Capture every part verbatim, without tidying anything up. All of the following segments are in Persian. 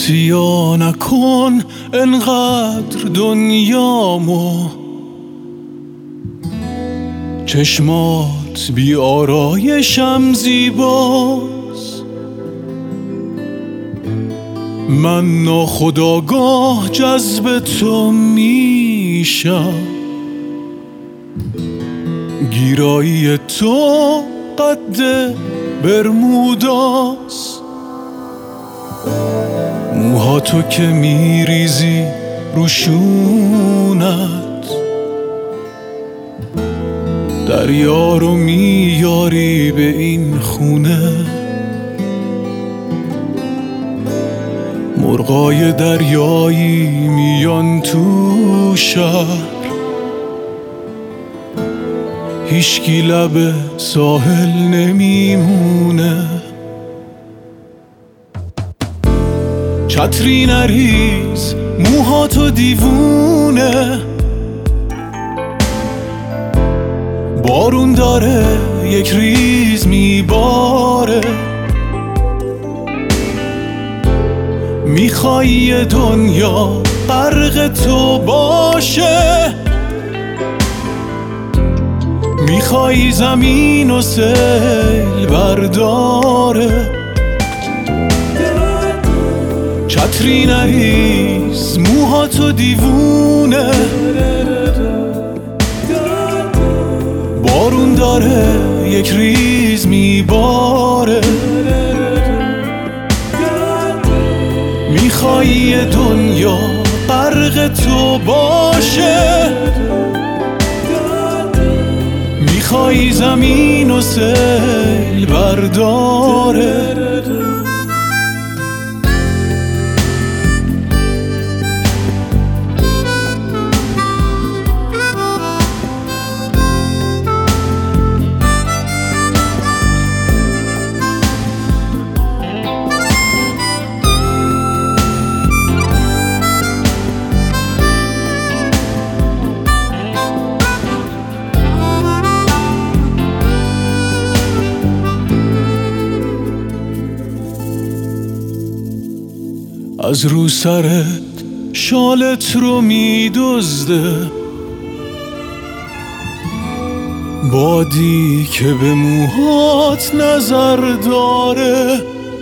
سیا نکن انقدر دنیامو، چشمات بی آرایشم زیباست. من ناخودآگاه جذب تو میشم، گیرایی تو قد برموداست. موها تو که میریزی روشونت، دریا رو میاری به این خونه. مرغای دریایی میان تو شهر، هیچکی لب ساحل نمیمونه. چتری نریز موها تو دیوونه، بارون داره یک ریز میباره. میخوای دنیا غرق تو باشه، میخوای زمین و سیل برداره. چتری نریز موها تو دیوونه، بارون داره یک ریز میباره. میخوای دنیا غرق تو باشه، میخوای زمین و سیل برداره. از رو سرت شالت رو میدزده، بادی که به موهات نظر داره.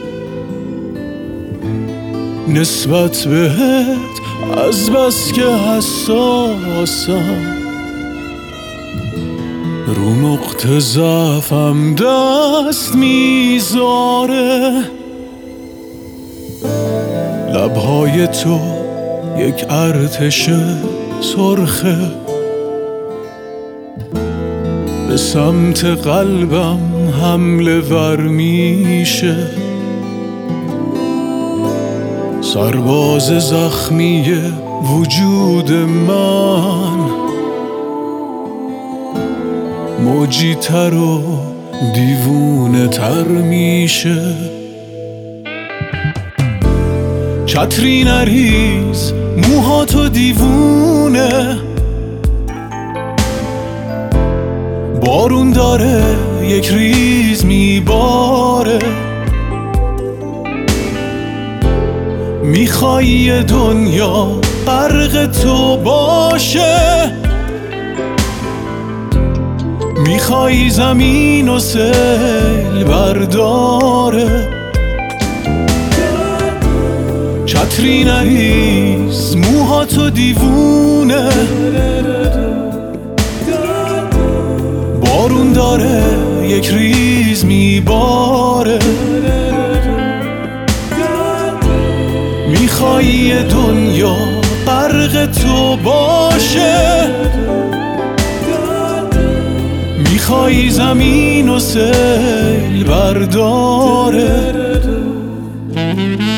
نسبت بهت از بس که حساسم، رو نقطه ضعفم دست میذاره. لبهای تو یک ارتش سرخه، به سمت قلبم حمله ور میشه. سرباز زخمی وجود من، موجی تر و دیوونه تر میشه. چتری نریز موها تو دیوونه، بارون داره یک ریز میباره. میخوای دنیا غرق تو باشه، میخوای زمین و سیل برداره. چتری نریز موها تو دیوونه، بارون داره یک ریز میباره. میخوای دنیا غرق تو باشه، میخوای زمین و سیل برداره.